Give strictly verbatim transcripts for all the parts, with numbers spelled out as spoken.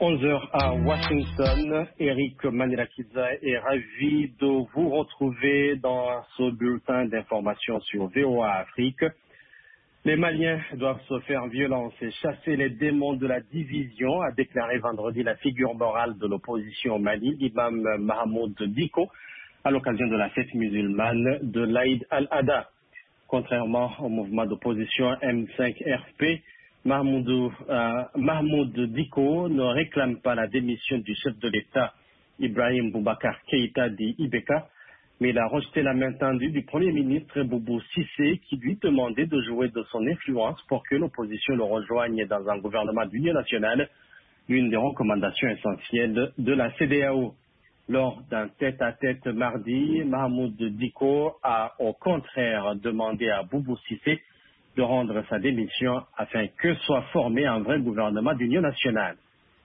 onze heures à Washington. Eric Manirakiza est ravi de vous retrouver dans ce bulletin d'information sur V O A Afrique. Les Maliens doivent se faire violence et chasser les démons de la division, a déclaré vendredi la figure morale de l'opposition au Mali, l'imam Mahmoud Dicko, à l'occasion de la fête musulmane de l'Aïd al-Adha. Contrairement au mouvement d'opposition M cinq R P, Mahmoud, euh, Mahmoud Dicko ne réclame pas la démission du chef de l'État, Ibrahim Boubacar Keïta dit Ibeka, mais il a rejeté la main tendue du Premier ministre Boubou Cissé qui lui demandait de jouer de son influence pour que l'opposition le rejoigne dans un gouvernement d'union nationale, l'une des recommandations essentielles de la C D A O. Lors d'un tête-à-tête mardi, Mahmoud Dicko a au contraire demandé à Boubou Cissé de rendre sa démission afin que soit formé un vrai gouvernement d'union nationale.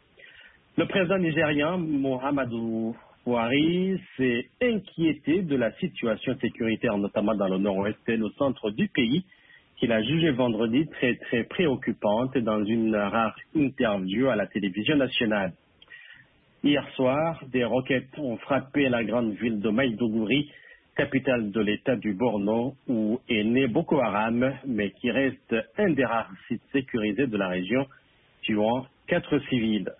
Le président nigérian Muhammadu Buhari s'est inquiété de la situation sécuritaire, notamment dans le nord-ouest et le centre du pays, qu'il a jugé vendredi très très préoccupante dans une rare interview à la télévision nationale. Hier soir, des roquettes ont frappé la grande ville de Maïdougouri, capitale de l'État du Borno, où est né Boko Haram, mais qui reste un des rares sites sécurisés de la région, tuant quatre civils.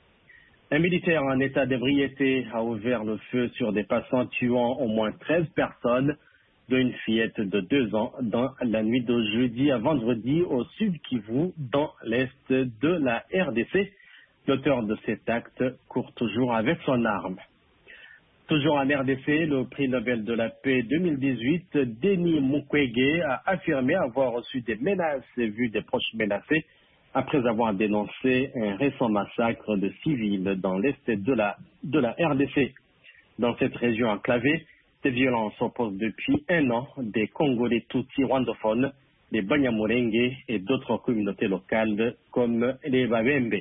Un militaire en état d'ébriété a ouvert le feu sur des passants, tuant au moins treize personnes, dont une fillette de deux ans, dans la nuit de jeudi à vendredi au sud Kivu, dans l'est de la R D C. L'auteur de cet acte court toujours avec son arme. Toujours en R D C, le prix Nobel de la paix deux mille dix-huit, Denis Mukwege, a affirmé avoir reçu des menaces et vu des proches menacés après avoir dénoncé un récent massacre de civils dans l'est de la, de la R D C. Dans cette région enclavée, des violences opposent depuis un an des Congolais Tutsi rwandophones, les Banyamulenge et d'autres communautés locales comme les Babembe.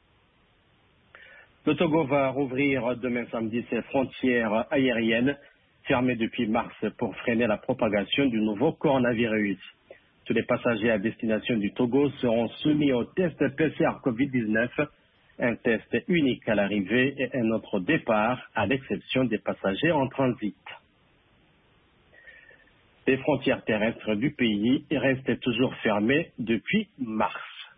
Le Togo va rouvrir demain samedi ses frontières aériennes, fermées depuis mars pour freiner la propagation du nouveau coronavirus. Tous les passagers à destination du Togo seront soumis au test P C R COVID dix-neuf, un test unique à l'arrivée et un autre au départ, à l'exception des passagers en transit. Les frontières terrestres du pays restent toujours fermées depuis mars.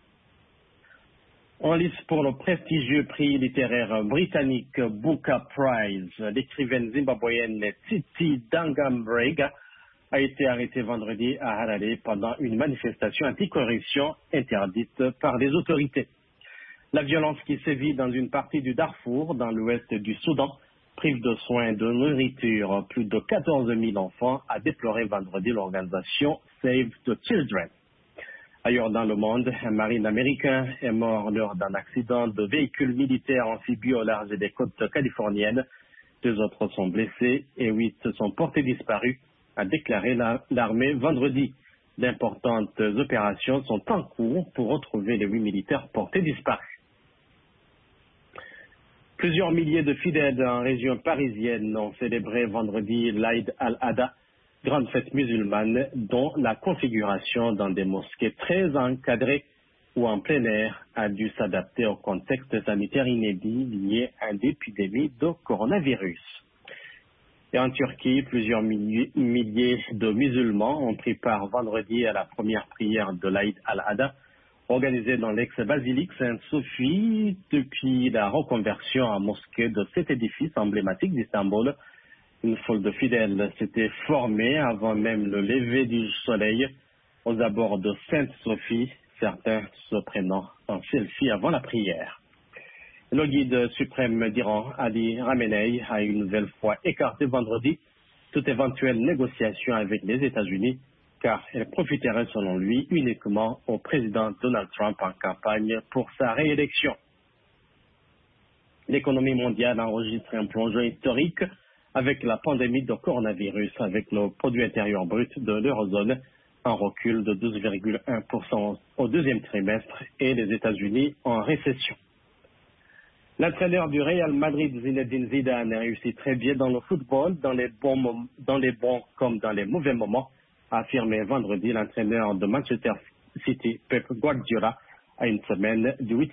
En lice pour le prestigieux prix littéraire britannique Booker Prize, l'écrivaine zimbabwéenne Tsitsi Danganberg a été arrêtée vendredi à Harare pendant une manifestation anticorruption interdite par les autorités. La violence qui sévit dans une partie du Darfour, dans l'ouest du Soudan, prive de soins et de nourriture plus de quatorze mille enfants, a déploré vendredi l'organisation Save the Children. Ailleurs dans le monde, un marine américain est mort lors d'un accident de véhicule militaire amphibie au large des côtes californiennes. Deux autres sont blessés et huit sont portés disparus, a déclaré l'armée vendredi. D'importantes opérations sont en cours pour retrouver les huit militaires portés disparus. Plusieurs milliers de fidèles en région parisienne ont célébré vendredi l'Aïd al-Adha, grande fête musulmane dont la configuration dans des mosquées très encadrées ou en plein air a dû s'adapter au contexte sanitaire inédit lié à l'épidémie de coronavirus. Et en Turquie, plusieurs milliers, milliers de musulmans ont pris part vendredi à la première prière de l'Aïd al-Adha, organisée dans l'ex-basilique Sainte-Sophie depuis la reconversion en mosquée de cet édifice emblématique d'Istanbul. Une foule de fidèles s'était formée avant même le lever du soleil aux abords de Sainte-Sophie, certains se prenant en selfie avant la prière. Le guide suprême d'Iran, Ali Khamenei, a une nouvelle fois écarté vendredi toute éventuelle négociation avec les États-Unis, car elle profiterait selon lui uniquement au président Donald Trump en campagne pour sa réélection. L'économie mondiale enregistre un plongeon historique avec la pandémie de coronavirus, avec le produit intérieur brut de l'eurozone en recul de douze virgule un pour cent au deuxième trimestre et les États-Unis en récession. L'entraîneur du Real Madrid, Zinedine Zidane, a réussi très bien dans le football, dans les bons, mom- dans les bons comme dans les mauvais moments, a affirmé vendredi l'entraîneur de Manchester City, Pep Guardiola, à une semaine du huitième